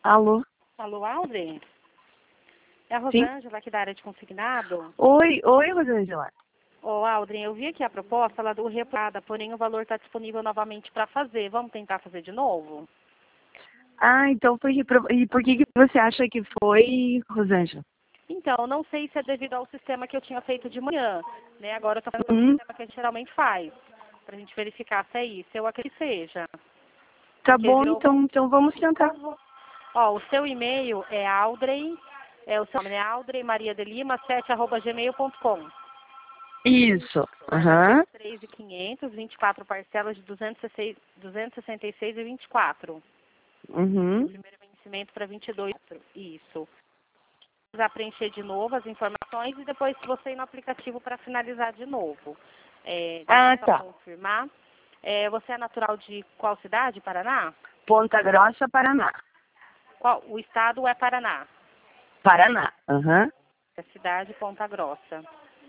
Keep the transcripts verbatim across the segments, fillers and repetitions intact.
Alô? Alô, Aldrin? É a Sim? Rosângela aqui da área de consignado. Oi, oi, Rosângela. Ô, Aldrin, eu vi aqui a proposta lá do replada, porém o valor está disponível novamente para fazer. Vamos tentar fazer de novo? Ah, então por que, e por que, que você acha que foi, Rosângela? Então, não sei se é devido ao sistema que eu tinha feito de manhã, né? Agora eu estou fazendo o Hum, sistema que a gente geralmente faz, para a gente verificar se é isso. Eu acredito que seja. tá Porque bom, virou... então, então vamos tentar. Ó, o seu e-mail é aldrey, é o seu nome, né? aldrey maria de lima sete arroba gmail ponto com. Isso. Vai ser Aham. três mil e quinhentos, vinte e quatro parcelas de duzentos e sessenta e seis e vinte e quatro. O Uhum. primeiro vencimento para vinte e dois. Isso. Vai preencher de novo as informações e depois você ir no aplicativo para finalizar de novo. É, deixa eu Ah, só tá. confirmar. É, você é natural de qual cidade? Paraná? Ponta Grossa, Paraná. Qual? O estado é Paraná. Paraná. Aham. A cidade Ponta Grossa.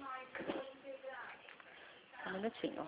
Um minutinho.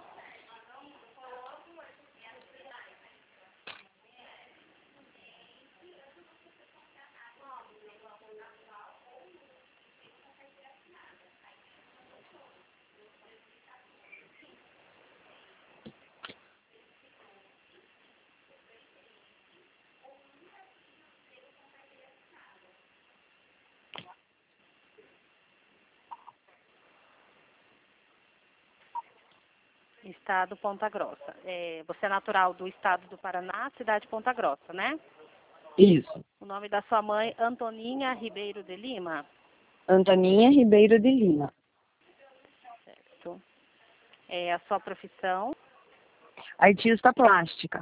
Estado Ponta Grossa. É, você é natural do estado do Paraná, cidade Ponta Grossa, né? Isso. O nome da sua mãe, Antoninha Ribeiro de Lima. Antoninha Ribeiro de Lima. Certo. É a sua profissão. Artista plástica.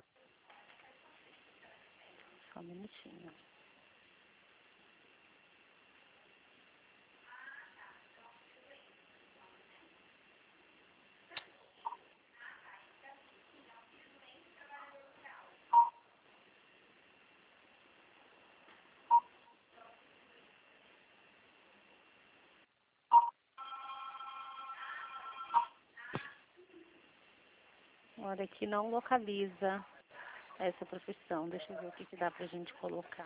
Só um minutinho. Olha, aqui não localiza essa profissão. Deixa eu ver o que, que dá pra gente colocar.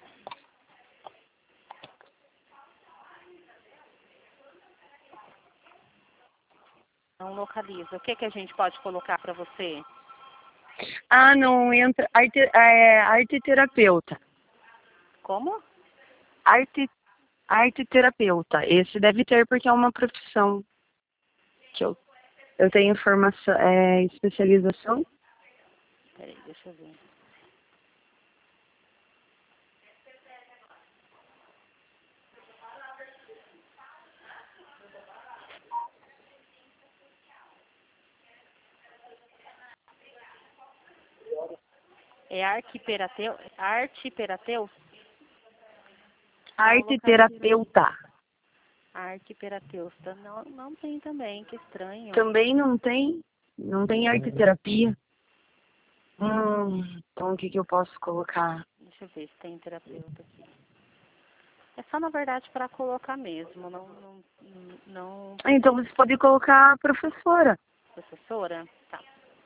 Não localiza. O que, que a gente pode colocar para você? Ah, não entra. Arte, é, arte terapeuta. Como? Arte, arte terapeuta. Esse deve ter porque é uma profissão que eu, eu tenho formação, é, especialização. Peraí, deixa eu ver. É arquiperateu, artiperateu? Não Arte localiza. terapeuta. Arquiperateusta. Não, não tem também, que estranho. Também não tem, não tem arte terapia. Hum, então o que, que eu posso colocar? Deixa eu ver se tem terapeuta aqui. É só, na verdade, para colocar mesmo, não, não, não Ah, então você pode colocar professora. professora? Tá.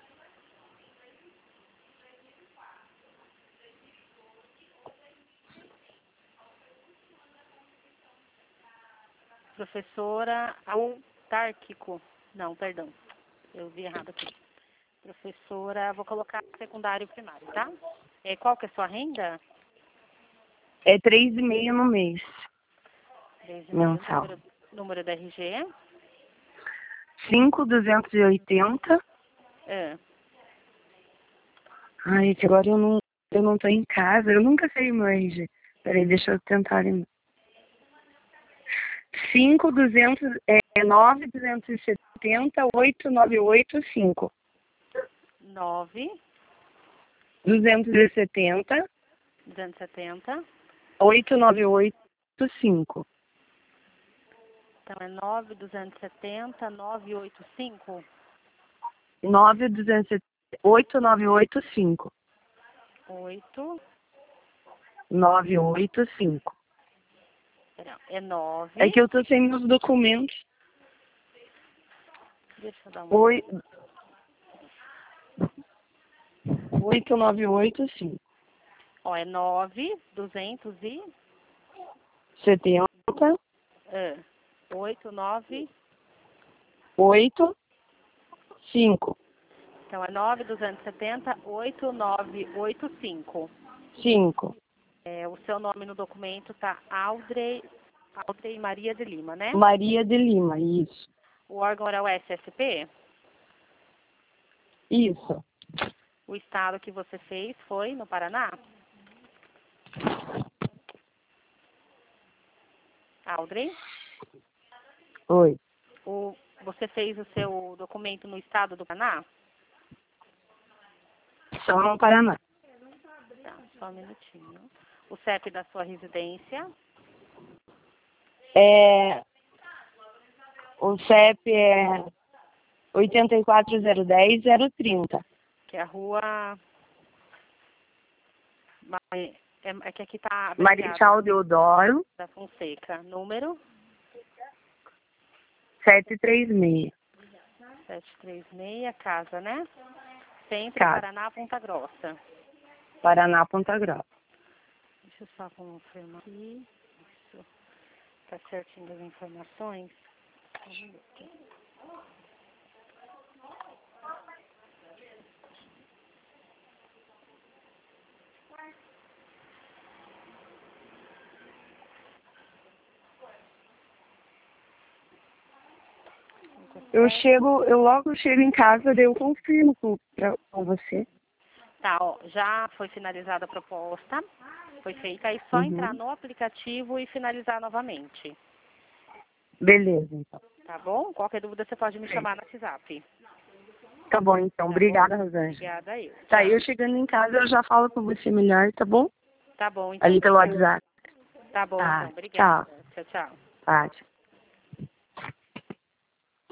Professora autárquico. Não, perdão. Eu vi errado aqui. Professora, vou colocar secundário e primário, tá? É, qual que é a sua renda? É três e meio no mês, três e meio, mensal. número, número da R G. Cinco duzentos e oitenta. É. Ai, que agora eu não, eu não tô em casa, eu nunca sei o meu R G. Peraí, deixa eu tentar lembrar. Cinco duzentos, é, nove duzentos e setenta, oito nove oito cinco. nove, Duzentos e setenta, duzentos e setenta. oito nove oito cinco. Então é nove, duzentos e setenta, nove oito cinco. Nove duzentos e setenta, oito nove oito cinco. oito. Nove oito cinco. Não, é nove. É que eu tô sem meus documentos. Deixa eu dar uma Oi, olhada. oito nove oito cinco. Ó, é nove, duzentos e... setenta, Ah, oito, nove... oito, cinco. Então, é nove, duzentos e setenta, oito, nove, oito, cinco. cinco. É, o seu nome no documento tá Audrey, Audrey Maria de Lima, né? Maria de Lima, isso. O órgão era o S S P? Isso. O estado que você fez foi no Paraná? Audrey? Oi. O, você fez o seu documento no estado do Paraná? Só no Paraná. Tá, só um minutinho. O C E P da sua residência? É, o C E P é oito quatro zero um zero zero trinta. Que é a rua... É, é que aqui tá Marechal Deodoro, da Fonseca. Número? setecentos e trinta e seis. setecentos e trinta e seis, casa, né? Centro, Casa. Paraná, Ponta Grossa. Paraná, Ponta Grossa. Deixa eu só confirmar aqui. Isso. Tá certinho as informações. Só um minuto. Eu chego, eu logo chego em casa, daí eu confirmo com, pra- com você. Tá, ó, já foi finalizada a proposta. Foi feita, aí só Uhum. entrar no aplicativo e finalizar novamente. Beleza, então. Tá bom? Qualquer dúvida você pode me chamar no WhatsApp. Tá bom, então. Tá Obrigada, bom? Rosângela. Obrigada eu. Tá, Tchau. eu chegando em casa, eu já falo com você melhor, tá bom? Tá bom, então. Ali pelo Obrigada. WhatsApp. Tá bom, Tá, então. Obrigada. Tchau, tchau. tá, tchau.